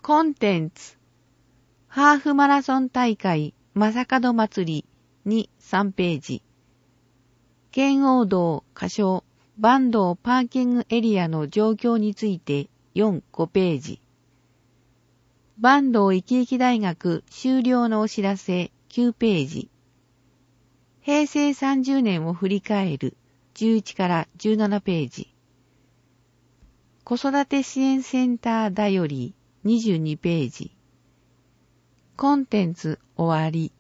コンテンツ。ハーフマラソン大会正門祭りに3ページ。圏央道仮称坂東パーキングエリアの状況について4、5ページ。坂東いきいき大学修了のお知らせ9ページ。平成30年を振り返る11から17ページ。子育て支援センターだより22ページ。コンテンツ終わり。